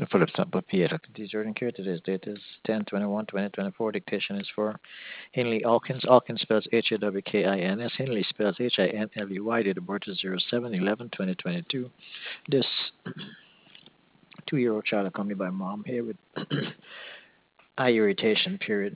Philip Sample PA, Dr. D. Jordan Care. Today's date is 10/21/2024. Dictation is for Hinley Alkins. Alkins spells Hawkins. Hinley spells Hinley. Date of birth is 07/11/2022. This 2-year-old child accompanied by mom here with eye irritation, period.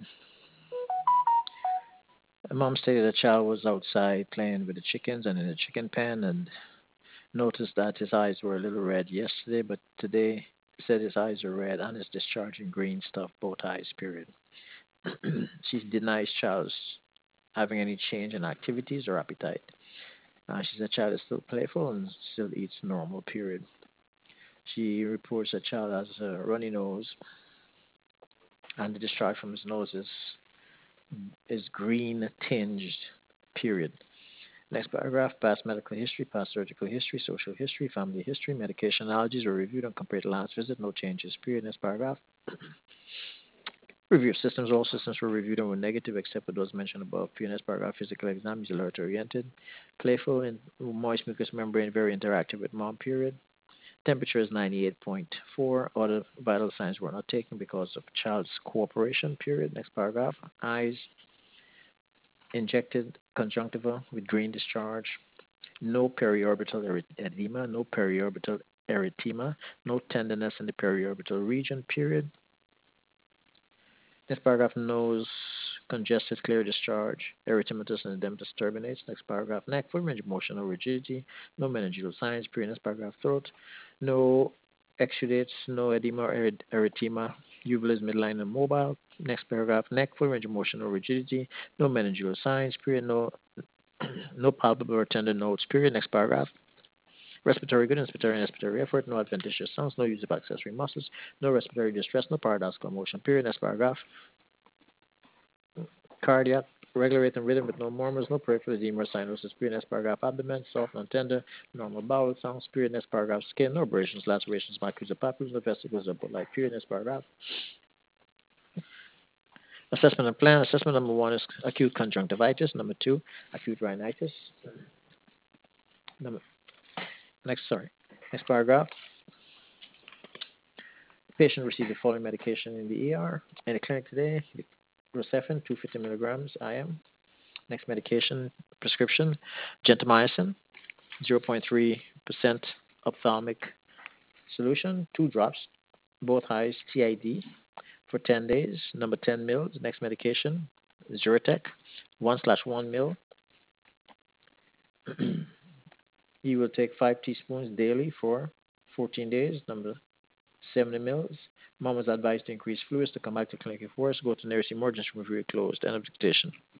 The mom stated the child was outside playing with the chickens and in the chicken pen and noticed that his eyes were a little red yesterday, but today said his eyes are red and is discharging green stuff, both eyes, period. She denies child's having any change in activities or appetite. She said child is still playful and still eats normal, period. She reports that child has a runny nose and the discharge from his nose is green tinged, period. Next paragraph, past medical history, past surgical history, social history, family history, medication allergies were reviewed and compared to last visit, no changes, period. Next paragraph, review of systems, all systems were reviewed and were negative except for those mentioned above. Period. Next paragraph, physical exam is alert oriented, playful and moist mucous membrane, very interactive with mom, period. Temperature is 98.4. Other vital signs were not taken because of child's cooperation, period. Next paragraph, eyes injected conjunctiva with green discharge. No periorbital edema, no periorbital erythema, no tenderness in the periorbital region, period. Next paragraph, nose congested, clear discharge, erythematous and edematous turbinates. Next paragraph, neck, full range of motion or rigidity, no meningeal signs, period. Next paragraph, throat, no exudates, no edema or erythema, uvula is midline and mobile. Next paragraph, neck, full range of motion or rigidity, no meningeal signs, period. No no palpable or tender notes, period. Next paragraph. Respiratory good, inspiratory and expiratory effort, no adventitious sounds, no use of accessory muscles, no respiratory distress, no paradoxical motion, period. Next paragraph. Cardiac, regular rate and rhythm with no murmurs, no peripheral edema or cyanosis, period. Next paragraph. Abdomen, soft and tender, normal bowel sounds, period. Next paragraph. Skin, no abrasions, lacerations, macules or papules, no vesicles or light, period. Next paragraph. Assessment and plan. Assessment number 1 is acute conjunctivitis. Number 2, acute rhinitis. Number, Next paragraph. Patient received the following medication in the ER. In the clinic today, Rocephin, 250 milligrams IM. Next medication, prescription, gentamicin, 0.3% ophthalmic solution, 2 drops, both highs TID for 10 days. Number 10 mils. Next medication, Zyrtec, 1/1 mil. You will take 5 teaspoons daily for 14 days. Number 70 mils. Mom was advised to increase fluids to come back to clinic if worse. Go to nearest emergency room if you're closed. End of dictation.